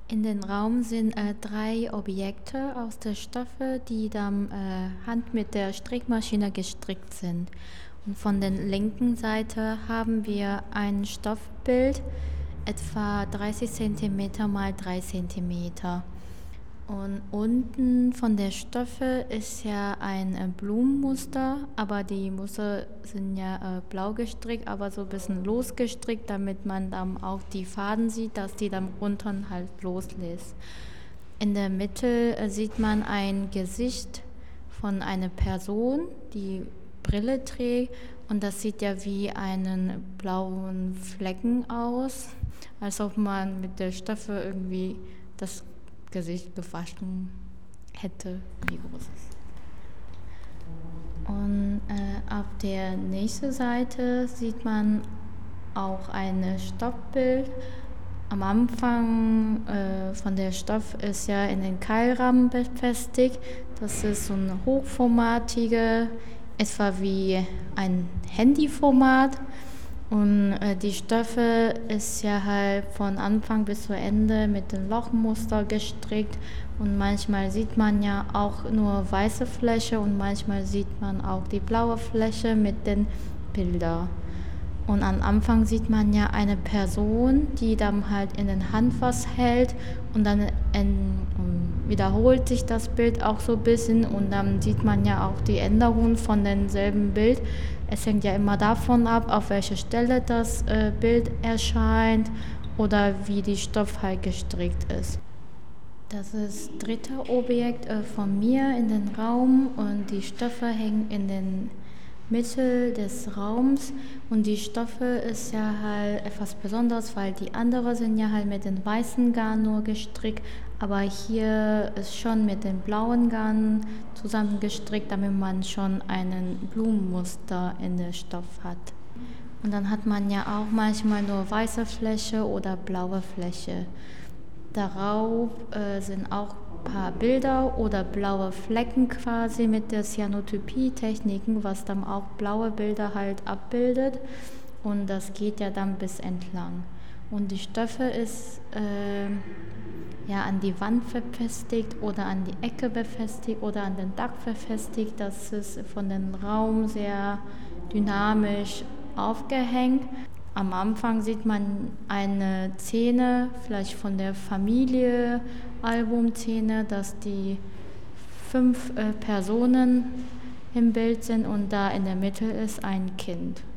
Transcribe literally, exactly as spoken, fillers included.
In den Raum sind äh, drei Objekte aus der Stoffe, die dann äh, Hand mit der Strickmaschine gestrickt sind. Und von der linken Seite haben wir ein Stoffbild, etwa dreißig Zentimeter mal drei Zentimeter. Und unten von der Stoffe ist ja ein äh, Blumenmuster, aber die Muster sind ja äh, blau gestrickt, aber so ein bisschen losgestrickt, damit man dann auch die Faden sieht, dass die dann unten halt loslässt. In der Mitte äh, sieht man ein Gesicht von einer Person, die Brille trägt, und das sieht ja wie einen blauen Flecken aus, als ob man mit der Stoffe irgendwie das Gesicht gewaschen hätte, wie groß es ist. Und äh, auf der nächsten Seite sieht man auch ein Stoffbild. Am Anfang äh, von der Stoff ist ja in den Keilrahmen befestigt. Das ist so ein hochformatige, etwa wie ein Handyformat. Und äh, die Stoffe ist ja halt von Anfang bis zu Ende mit dem Lochmuster gestrickt, und manchmal sieht man ja auch nur weiße Fläche und manchmal sieht man auch die blaue Fläche mit den Bildern. Und am Anfang sieht man ja eine Person, die dann halt in den Hand was hält, und dann in, um, wiederholt sich das Bild auch so ein bisschen, und dann sieht man ja auch die Änderungen von demselben Bild. Es hängt ja immer davon ab, auf welcher Stelle das äh, Bild erscheint oder wie die Stoff halt gestrickt ist. Das ist das dritte Objekt äh, von mir in den Raum, und die Stoffe hängen in den Mitte des Raums, und die Stoffe ist ja halt etwas Besonderes, weil die anderen sind ja halt mit dem weißen Garn nur gestrickt, aber hier ist schon mit dem blauen Garn zusammen gestrickt, damit man schon einen Blumenmuster in der Stoff hat. Und dann hat man ja auch manchmal nur weiße Fläche oder blaue Fläche. Darauf äh, sind auch ein paar Bilder oder blaue Flecken quasi mit der Cyanotypie-Techniken, was dann auch blaue Bilder halt abbildet, und das geht ja dann bis entlang. Und die Stoffe ist äh, ja an die Wand befestigt oder an die Ecke befestigt oder an den Dach befestigt. Das ist von dem Raum sehr dynamisch aufgehängt. Am Anfang sieht man eine Szene, vielleicht von der Familie, Albumszene, dass die fünf äh, Personen im Bild sind und da in der Mitte ist ein Kind.